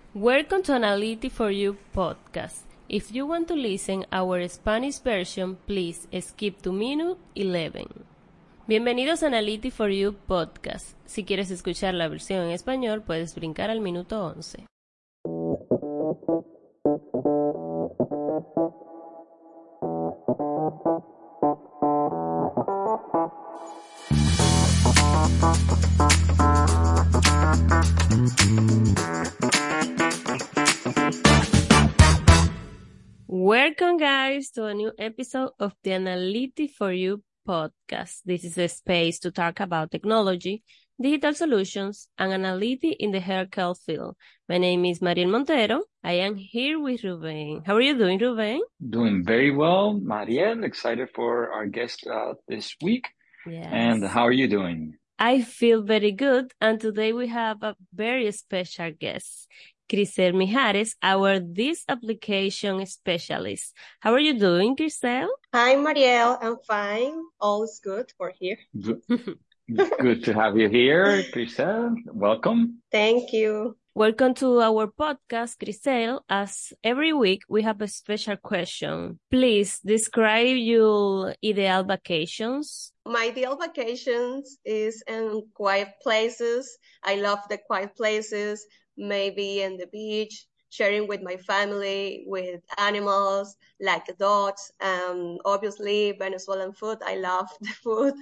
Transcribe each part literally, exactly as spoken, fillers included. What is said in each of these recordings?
Welcome to Analytic for You podcast. If you want to listen our Spanish version, please skip to minute eleven. Bienvenidos a Analytic for You podcast. Si quieres escuchar la versión en español, puedes brincar al minuto once. Welcome, guys, to a new episode of the Analytic for You podcast. This is a space to talk about technology, digital solutions, and analytics in the healthcare field. My name is Mariel Montero. I am here with Ruben. How are you doing, Ruben? Doing very well, Mariel. Excited for our guest uh, this week. Yes. And how are you doing? I feel very good. And today we have a very special guest, Crisel Mijares, our This Application Specialist. How are you doing, Crisel? Hi, Mariel. I'm fine. All is good for here. Good, good to have you here, Crisel. Welcome. Thank you. Welcome to our podcast, Crisel. As every week, we have a special question. Please describe your ideal vacations. My ideal vacations is in quiet places. I love the quiet places, maybe in the beach, sharing with my family, with animals like dogs. Um, obviously, Venezuelan food. I love the food.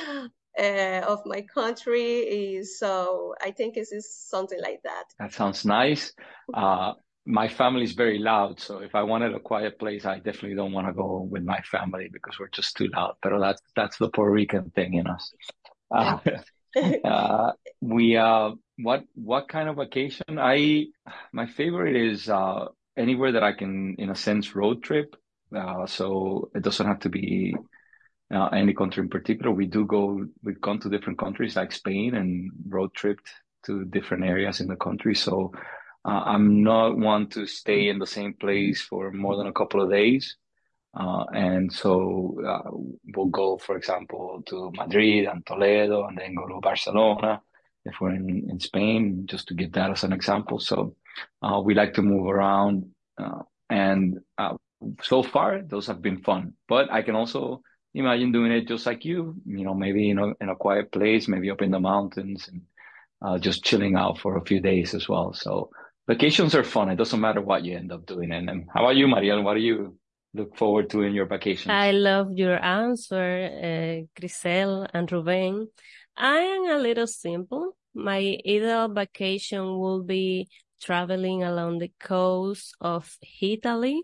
Uh, of my country is so I think it is something like that. That sounds nice. Uh, my family is very loud, so if I wanted a quiet place, I definitely don't want to go with my family because we're just too loud. But that's that's the Puerto Rican thing in us. Uh, uh, we uh, what what kind of vacation? I my favorite is uh, anywhere that I can, in a sense, road trip. Uh, so it doesn't have to be Uh, any country in particular. We do go, we've gone to different countries like Spain and road tripped to different areas in the country. So uh, I'm not one to stay in the same place for more than a couple of days. Uh, and so uh, we'll go, for example, to Madrid and Toledo and then go to Barcelona if we're in, in Spain, just to give that as an example. So uh, we like to move around. Uh, and uh, so far, those have been fun. But I can also imagine doing it just like you, you know, maybe in a, in a quiet place, maybe up in the mountains and uh, just chilling out for a few days as well. So vacations are fun. It doesn't matter what you end up doing. And, and how about you, Mariel? What do you look forward to in your vacations? I love your answer, uh, Crisel and Ruben. I am a little simple. My ideal vacation will be traveling along the coast of Italy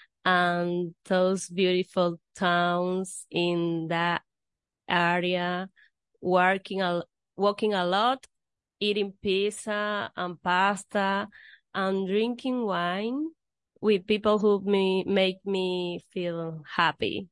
and those beautiful towns in that area, working a, walking a lot, eating pizza and pasta, and drinking wine with people who me, make me feel happy.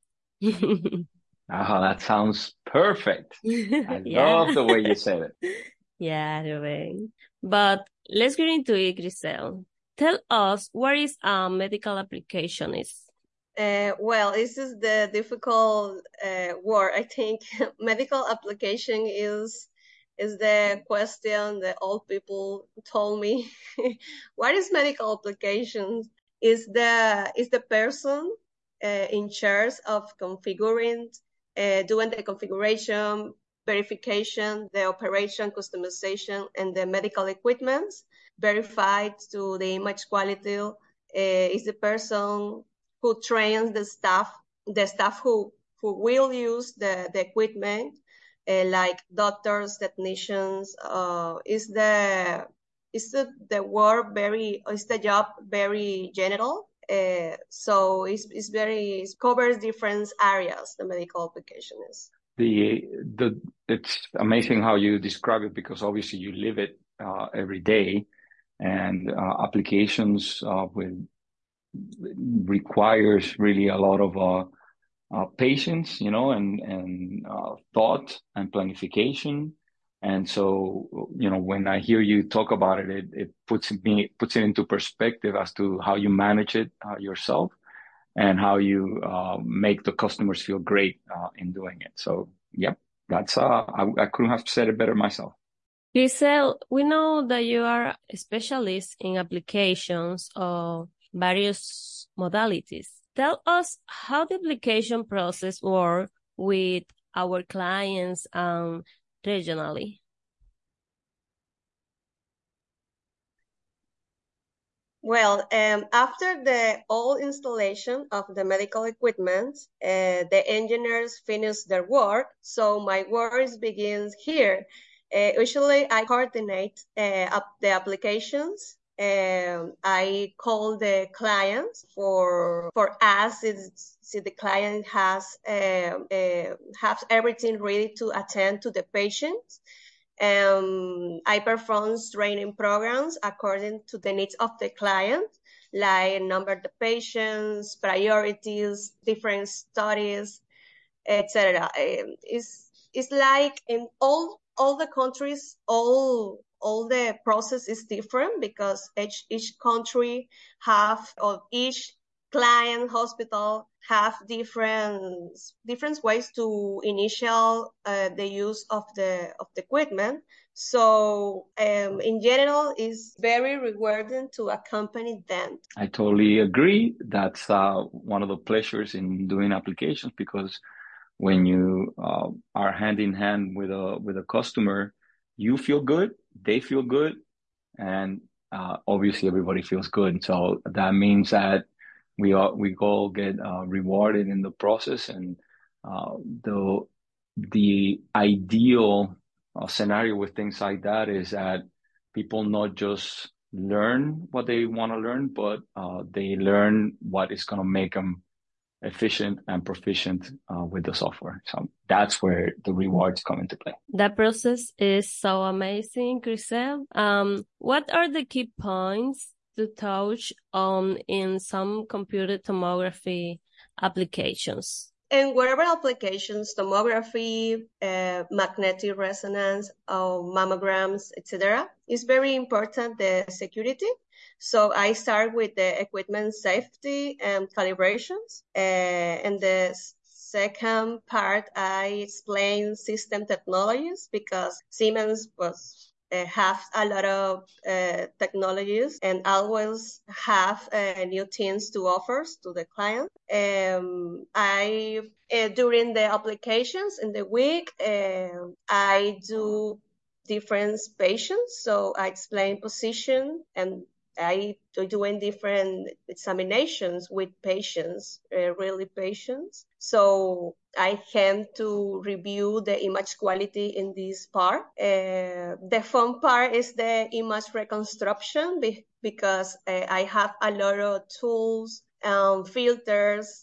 Oh, that sounds perfect. I Yeah. love the way you said it. Yeah, Ruben. But let's get into it, Crisel. Tell us what is a medical application is. Uh, well, this is the difficult uh, word. I think medical application is is the question that all people told me. What is medical applications? Is the is the person uh, in charge of configuring, uh, doing the configuration, verification, the operation, customization, and the medical equipment verified to the image quality. Uh, is the person who trains the staff, the staff who, who will use the, the equipment, uh, like doctors, technicians. Uh, is the is the, the work very, is the job very general? Uh, so it's, it's very, it covers different areas, the medical application is. The, the, it's amazing how you describe it because obviously you live it uh, every day, and uh, applications uh, with requires really a lot of uh, uh, patience, you know, and and uh, thought and planification. And so, you know, when I hear you talk about it, it, it puts me puts it into perspective as to how you manage it uh, yourself and how you uh, make the customers feel great uh, in doing it. So, yep, that's uh, I, I couldn't have said it better myself. Grisel, we know that you are a specialist in applications of various modalities. Tell us how the application process works with our clients and regionally. Well, um, after the all installation of the medical equipment, uh, the engineers finish their work. So my work begins here. Uh, usually I coordinate uh, up the applications. Um, I call the clients for for us. It's, see the client has uh, uh, has everything ready to attend to the patients. Um, I perform training programs according to the needs of the client, like number of the patients, priorities, different studies, et cetera. Um, it's it's like in all all the countries, all all the process is different because each each country have or each client hospital have different different ways to initial uh, the use of the of the equipment. So um, in general, it's very rewarding to accompany them. I totally agree. That's uh, one of the pleasures in doing applications, because when you uh, are hand in hand with a with a customer, you feel good, they feel good, and uh, obviously everybody feels good. So that means that we all we all get uh, rewarded in the process, and uh, the the ideal uh, scenario with things like that is that people not just learn what they want to learn, but uh, they learn what is going to make them efficient and proficient uh, with the software. So that's where the rewards come into play. That process is so amazing, Grisel. Um, what are the key points to touch on in some computed tomography applications? In wearable applications, tomography, uh, magnetic resonance, uh, mammograms, et cetera, it's very important, the security. So I start with the equipment safety and calibrations. Uh, and the second part, I explain system technologies because Siemens was uh, have a lot of uh, technologies and always have uh, new things to offer to the client. Um, I uh, during the applications in the week, uh, I do different patients. So I explain position and I do doing different examinations with patients, uh, really patients. So I have to review the image quality in this part. Uh, the fun part is the image reconstruction be- because uh, I have a lot of tools and filters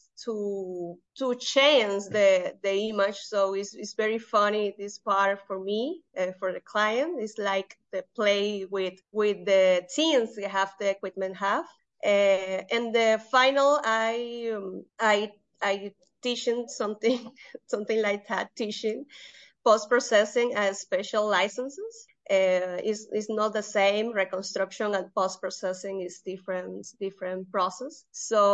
to to change the the image. So it's, it's very funny, this part for me, uh, for the client. It's like the play with with the things you have the equipment have. Uh, and the final, I um, I I teaching something something like that, teaching post-processing as special licenses. Uh, is is not the same. Reconstruction and post-processing is different different process.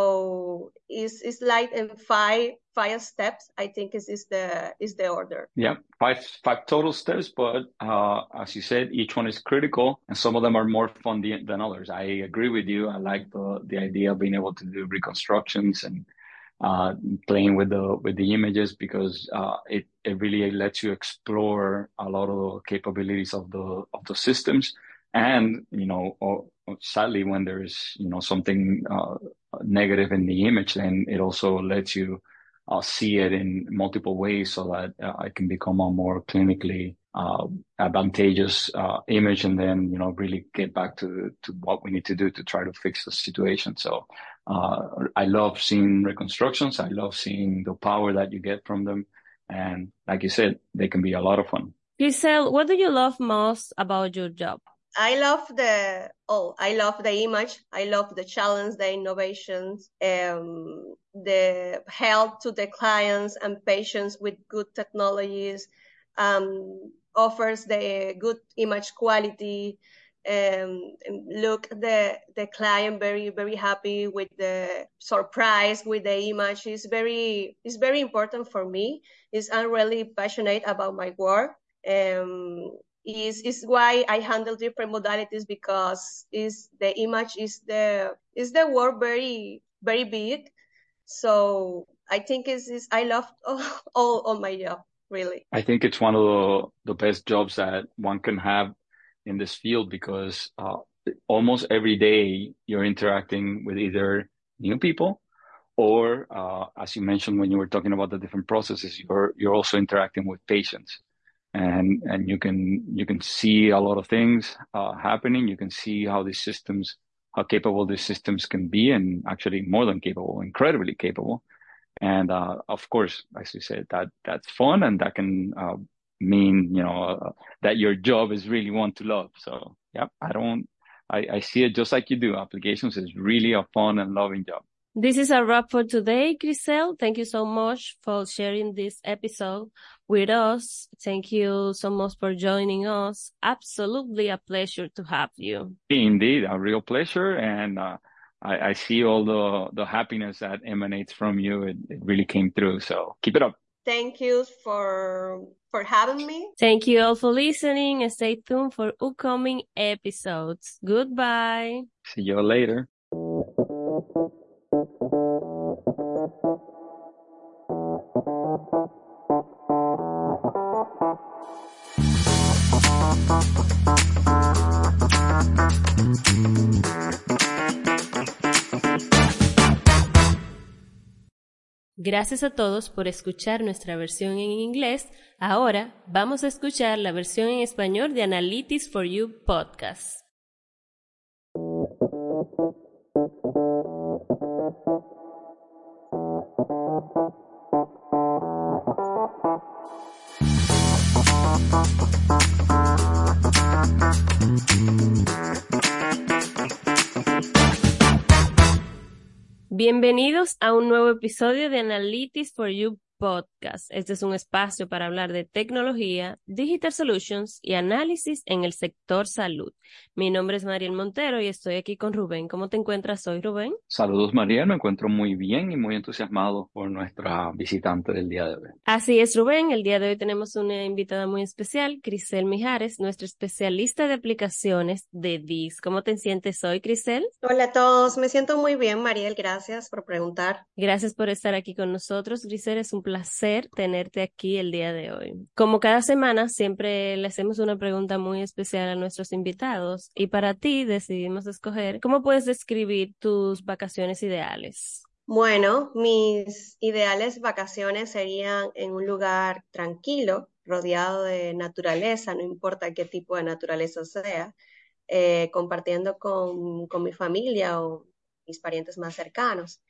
So it's it's like in five five steps. I think is is the is the order. Yeah, five five total steps, but uh, as you said, each one is critical, and some of them are more fun than others. I agree with you. I like the the idea of being able to do reconstructions and uh, playing with the with the images, because uh, it it really lets you explore a lot of the capabilities of the of the systems. And you know, or, sadly, when there's you know something uh, negative in the image, then it also lets you uh, see it in multiple ways, so that uh, it can become a more clinically uh, advantageous uh, image, and then you know really get back to to what we need to do to try to fix the situation. So. Uh, I love seeing reconstructions. I love seeing the power that you get from them. And like you said, they can be a lot of fun. Grisel, what do you love most about your job? I love the, oh, I love the image. I love the challenge, the innovations, um, the help to the clients and patients with good technologies, um, offers the good image quality. Um, look, the the client very very happy with the surprise with the image. Is very is very important for me. Is I'm really passionate about my work. Um, is is why I handle different modalities, because is the image is the is the work very very big. So I think is is I love all all my job, really. I think it's one of the, the best jobs that one can have in this field because uh, almost every day you're interacting with either new people or, uh, as you mentioned when you were talking about the different processes, you're you're also interacting with patients, and and you can you can see a lot of things uh, happening. You can see how these systems, how capable these systems can be, and actually more than capable, incredibly capable. And uh, of course, as you said, that that's fun, and that can uh, mean you know uh, that your job is really one to love. So yeah, I don't, I, I see it just like you do. Applications is really a fun and loving job. This is a wrap for today, Grisel. Thank you so much for sharing this episode with us. Thank you so much for joining us. Absolutely a pleasure to have you. Indeed, a real pleasure, and uh, I, I see all the the happiness that emanates from you. It, it really came through. So keep it up. Thank you for for having me. Thank you all for listening, and stay tuned for upcoming episodes. Goodbye. See you later. Gracias a todos por escuchar nuestra versión en inglés. Ahora vamos a escuchar la versión en español de Analytics for You Podcast. Bienvenidos a un nuevo episodio de Analytics for You Podcast. Este es un espacio para hablar de tecnología, digital solutions y análisis en el sector salud. Mi nombre es Mariel Montero y estoy aquí con Rubén. ¿Cómo te encuentras hoy, Rubén? Saludos, María. Me encuentro muy bien y muy entusiasmado por nuestra visitante del día de hoy. Así es, Rubén. El día de hoy tenemos una invitada muy especial, Crisel Mijares, nuestra especialista de aplicaciones de D I S. ¿Cómo te sientes hoy, Crisel? Hola a todos, me siento muy bien, Mariel, gracias por preguntar. Gracias por estar aquí con nosotros, Crisel. Es un placer tenerte aquí el día de hoy. Como cada semana, siempre le hacemos una pregunta muy especial a nuestros invitados y para ti decidimos escoger cómo puedes describir tus vacaciones ideales. Bueno, mis ideales vacaciones serían en un lugar tranquilo, rodeado de naturaleza, no importa qué tipo de naturaleza sea, eh, compartiendo con, con mi familia o mis parientes más cercanos.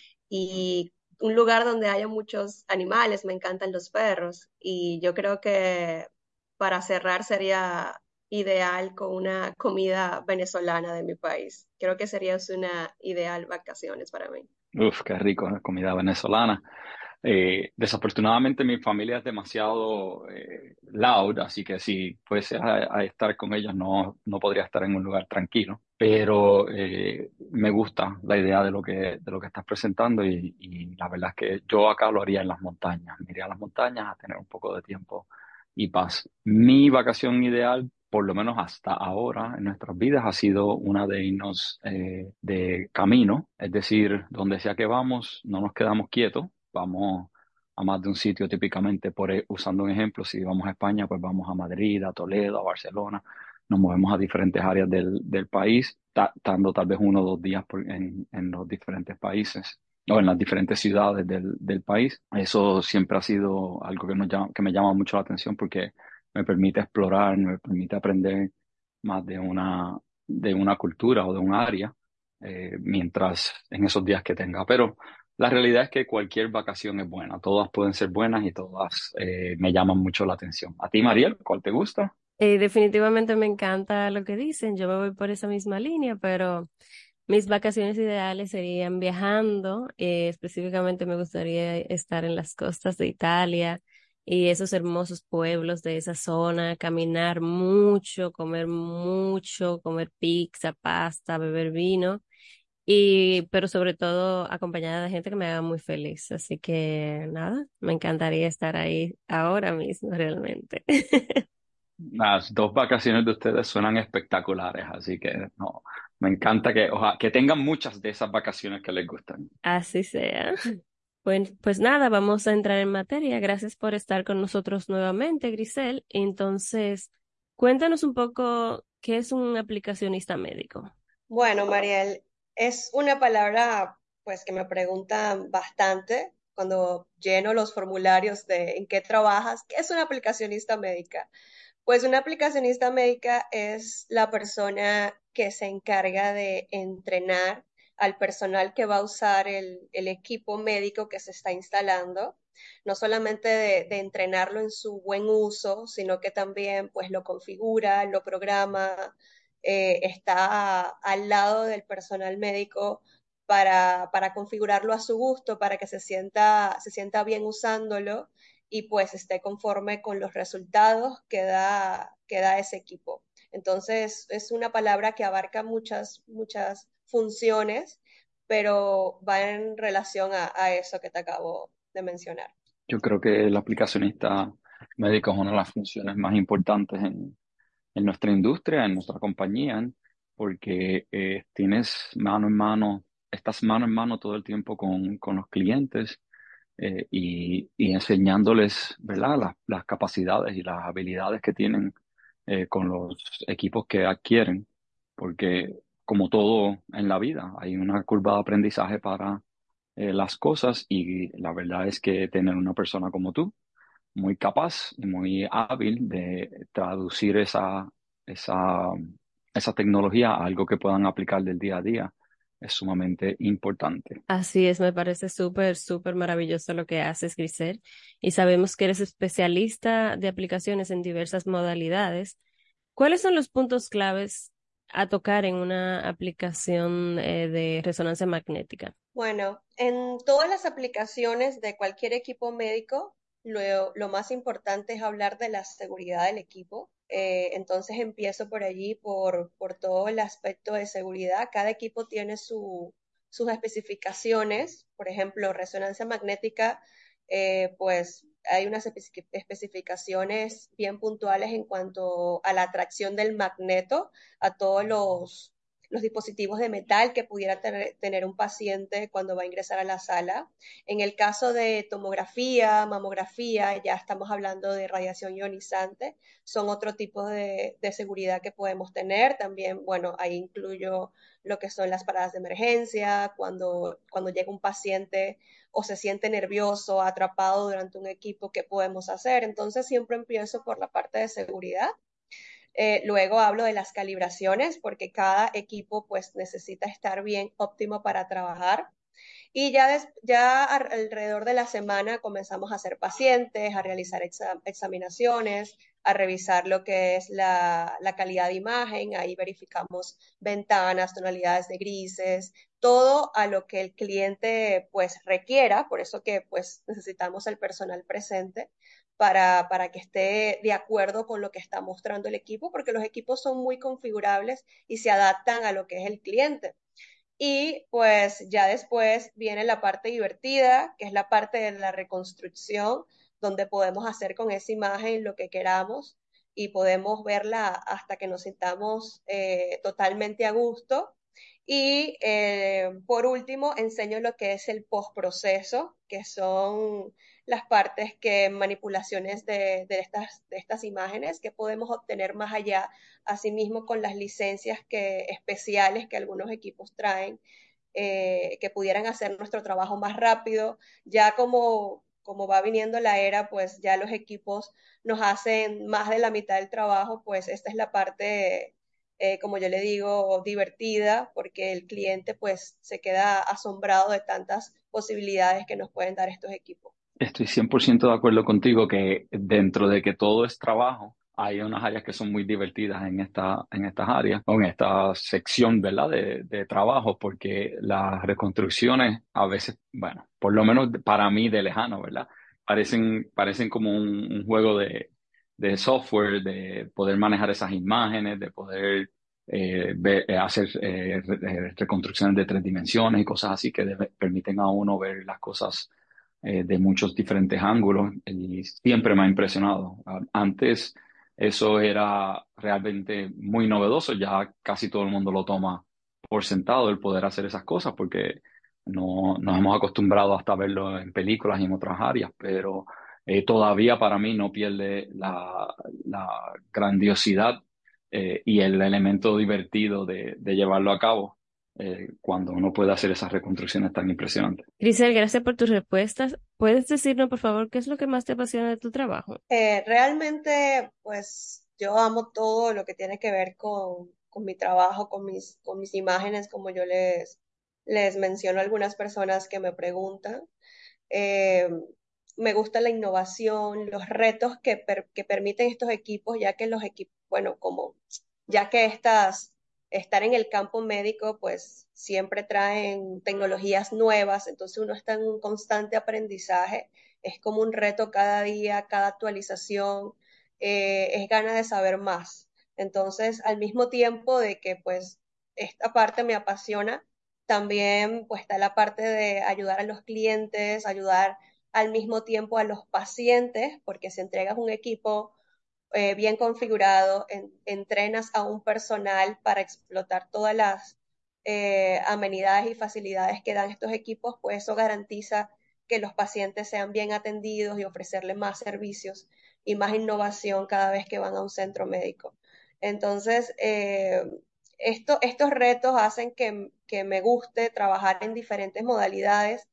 Y un lugar donde haya muchos animales, me encantan los perros, y yo creo que para cerrar sería ideal con una comida venezolana de mi país. Creo que sería una ideal vacaciones para mí. Uf, qué rico, ¿eh? Comida venezolana. Eh, desafortunadamente mi familia es demasiado eh, loud, así que si fuese a, a estar con ellos no, no podría estar en un lugar tranquilo. Pero eh, me gusta la idea de lo que, de lo que estás presentando y, y la verdad es que yo acá lo haría en las montañas. Me iría a las montañas a tener un poco de tiempo y paz. Mi vacación ideal, por lo menos hasta ahora en nuestras vidas, ha sido una de irnos eh, de camino, es decir, donde sea que vamos, no nos quedamos quietos, vamos a más de un sitio típicamente, por, e- usando un ejemplo, si vamos a España, pues vamos a Madrid, a Toledo, a Barcelona, nos movemos a diferentes áreas del, del país, ta- estando tal vez uno o dos días por- en, en los diferentes países o en las diferentes ciudades del, del país. Eso siempre ha sido algo que, nos llama- que me llama mucho la atención porque me permite explorar, me permite aprender más de una, de una cultura o de un área, eh, mientras en esos días que tenga. Pero la realidad es que cualquier vacación es buena, todas pueden ser buenas y todas eh, me llaman mucho la atención. ¿A ti, Mariel, cuál te gusta? Eh, definitivamente me encanta lo que dicen. Yo me voy por esa misma línea, pero mis vacaciones ideales serían viajando. Eh, específicamente me gustaría estar en las costas de Italia y esos hermosos pueblos de esa zona, caminar mucho, comer mucho, comer pizza, pasta, beber vino y, pero sobre todo acompañada de gente que me haga muy feliz. Así que nada, me encantaría estar ahí ahora mismo realmente. Las dos vacaciones de ustedes suenan espectaculares, así que no, me encanta que, oja- que tengan muchas de esas vacaciones que les gustan. Así sea. Pues, pues nada, vamos a entrar en materia. Gracias por estar con nosotros nuevamente, Grisel. Entonces, cuéntanos un poco qué es un aplicacionista médico. Bueno, Mariel, es una palabra pues que me preguntan bastante cuando lleno los formularios de en qué trabajas, ¿qué es una aplicacionista médica? Pues una aplicacionista médica es la persona que se encarga de entrenar al personal que va a usar el, el equipo médico que se está instalando, no solamente de, de entrenarlo en su buen uso, sino que también pues lo configura, lo programa, eh, está al lado del personal médico para, para configurarlo a su gusto, para que se sienta, se sienta bien usándolo y pues esté conforme con los resultados que da, que da ese equipo. Entonces, es una palabra que abarca muchas, muchas funciones, pero va en relación a, a eso que te acabo de mencionar. Yo creo que el aplicacionista médico es una de las funciones más importantes en, en nuestra industria, en nuestra compañía, porque eh, tienes mano en mano, estás mano en mano todo el tiempo con, con los clientes eh, y, y enseñándoles, ¿verdad?, las, las capacidades y las habilidades que tienen eh, con los equipos que adquieren, porque como todo en la vida, hay una curva de aprendizaje para eh, las cosas y la verdad es que tener una persona como tú, muy capaz y muy hábil de traducir esa, esa, esa tecnología a algo que puedan aplicar del día a día es sumamente importante. Así es, me parece súper, súper maravilloso lo que haces, Grisel. Y sabemos que eres especialista de aplicaciones en diversas modalidades. ¿Cuáles son los puntos claves a tocar en una aplicación eh, de resonancia magnética? Bueno, en todas las aplicaciones de cualquier equipo médico, lo, lo más importante es hablar de la seguridad del equipo. Eh, entonces empiezo por allí, por, por todo el aspecto de seguridad. Cada equipo tiene su, sus especificaciones. Por ejemplo, resonancia magnética, eh, pues hay unas especi- especificaciones bien puntuales en cuanto a la atracción del magneto a todos los los dispositivos de metal que pudiera tener, tener un paciente cuando va a ingresar a la sala. En el caso de tomografía, mamografía, ya estamos hablando de radiación ionizante, son otro tipo de, de seguridad que podemos tener. También, bueno, ahí incluyo lo que son las paradas de emergencia, cuando, cuando llega un paciente o se siente nervioso, atrapado durante un equipo, ¿qué podemos hacer? Entonces siempre empiezo por la parte de seguridad. Eh, luego hablo de las calibraciones porque cada equipo pues necesita estar bien óptimo para trabajar. Y ya, des, ya alrededor de la semana comenzamos a hacer pacientes, a realizar exa, examinaciones, a revisar lo que es la, la, calidad de imagen. Ahí verificamos ventanas, tonalidades de grises, todo a lo que el cliente pues requiera. Por eso que pues necesitamos el personal presente para, para que esté de acuerdo con lo que está mostrando el equipo, porque los equipos son muy configurables y se adaptan a lo que es el cliente. Y pues ya después viene la parte divertida, que es la parte de la reconstrucción, donde podemos hacer con esa imagen lo que queramos y podemos verla hasta que nos sintamos eh, totalmente a gusto. Y eh, por último, enseño lo que es el postproceso, que son las partes que manipulaciones de, de, estas, de estas imágenes que podemos obtener más allá, asimismo con las licencias que, especiales que algunos equipos traen, eh, que pudieran hacer nuestro trabajo más rápido. Ya como, como va viniendo la era, pues ya los equipos nos hacen más de la mitad del trabajo, pues esta es la parte eh, como yo le digo, divertida, porque el cliente pues se queda asombrado de tantas posibilidades que nos pueden dar estos equipos. Estoy cien por ciento de acuerdo contigo que dentro de que todo es trabajo, hay unas áreas que son muy divertidas en esta, en estas áreas, o en esta sección, ¿verdad?, de, de trabajo, porque las reconstrucciones a veces, bueno, por lo menos para mí de lejano, ¿verdad?, parecen, parecen como un, un juego de, de software, de poder manejar esas imágenes, de poder eh, ver- eh, hacer eh, re- reconstrucciones de tres dimensiones y cosas así que debe- permiten a uno ver las cosas eh, de muchos diferentes ángulos y siempre me ha impresionado. Ah, Antes eso era realmente muy novedoso. Ya casi todo el mundo lo toma por sentado, el poder hacer esas cosas, porque no nos hemos acostumbrado hasta a verlo en películas y en otras áreas, pero eh, todavía para mí no pierde la, la grandiosidad eh, y el elemento divertido de, de llevarlo a cabo eh, cuando uno puede hacer esas reconstrucciones tan impresionantes. Grisel, gracias por tus respuestas. ¿Puedes decirnos, por favor, qué es lo que más te apasiona de tu trabajo? Eh, realmente, pues yo amo todo lo que tiene que ver con, con mi trabajo, con mis, con mis imágenes, como yo les, les menciono a algunas personas que me preguntan. Eh, Me gusta la innovación, los retos que, per- que permiten estos equipos, ya que los equipos, bueno, como ya que estas, estar en el campo médico, pues siempre traen tecnologías nuevas, entonces uno está en un constante aprendizaje, es como un reto cada día, cada actualización, eh, es ganas de saber más. Entonces, al mismo tiempo de que pues esta parte me apasiona, también pues está la parte de ayudar a los clientes, ayudar al mismo tiempo a los pacientes, porque si entregas un equipo eh, bien configurado, en, entrenas a un personal para explotar todas las eh, amenidades y facilidades que dan estos equipos, pues eso garantiza que los pacientes sean bien atendidos y ofrecerles más servicios y más innovación cada vez que van a un centro médico. Entonces, eh, esto, estos retos hacen que, que me guste trabajar en diferentes modalidades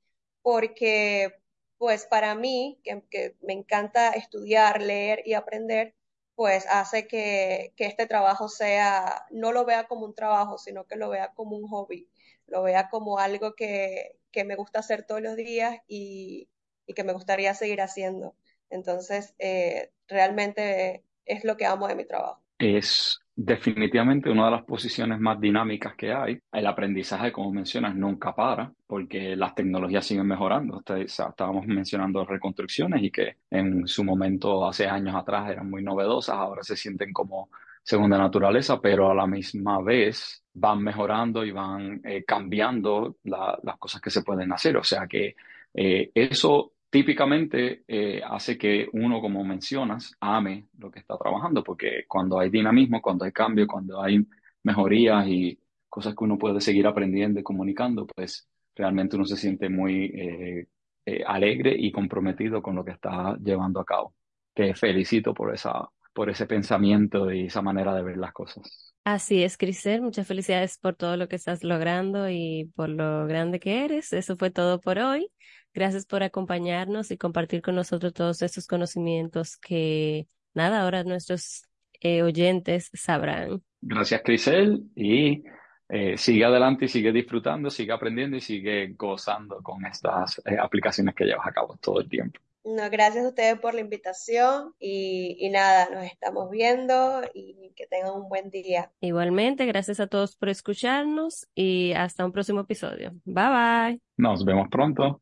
porque, pues para mí, que, que me encanta estudiar, leer y aprender, pues hace que, que este trabajo sea, no lo vea como un trabajo, sino que lo vea como un hobby, lo vea como algo que, que me gusta hacer todos los días y, y que me gustaría seguir haciendo. Entonces, eh, realmente es lo que amo de mi trabajo. Es definitivamente una de las posiciones más dinámicas que hay. El aprendizaje, como mencionas, nunca para porque las tecnologías siguen mejorando. Usted- o sea, estábamos mencionando reconstrucciones y que en su momento, hace años atrás, eran muy novedosas, ahora se sienten como segunda naturaleza, pero a la misma vez van mejorando y van eh, cambiando la- las cosas que se pueden hacer. O sea que eh, eso típicamente eh, hace que uno, como mencionas, ame lo que está trabajando, porque cuando hay dinamismo, cuando hay cambio, cuando hay mejorías y cosas que uno puede seguir aprendiendo y comunicando, pues realmente uno se siente muy eh, eh, alegre y comprometido con lo que está llevando a cabo. Te felicito por esa, por ese pensamiento y esa manera de ver las cosas. Así es, Crisel, muchas felicidades por todo lo que estás logrando y por lo grande que eres. Eso fue todo por hoy. Gracias por acompañarnos y compartir con nosotros todos estos conocimientos que, nada, ahora nuestros eh, oyentes sabrán. Gracias, Crisel, y eh, sigue adelante y sigue disfrutando, sigue aprendiendo y sigue gozando con estas eh, aplicaciones que llevas a cabo todo el tiempo. No, gracias a ustedes por la invitación y, y nada, nos estamos viendo y que tengan un buen día. Igualmente, gracias a todos por escucharnos y hasta un próximo episodio. Bye bye. Nos vemos pronto.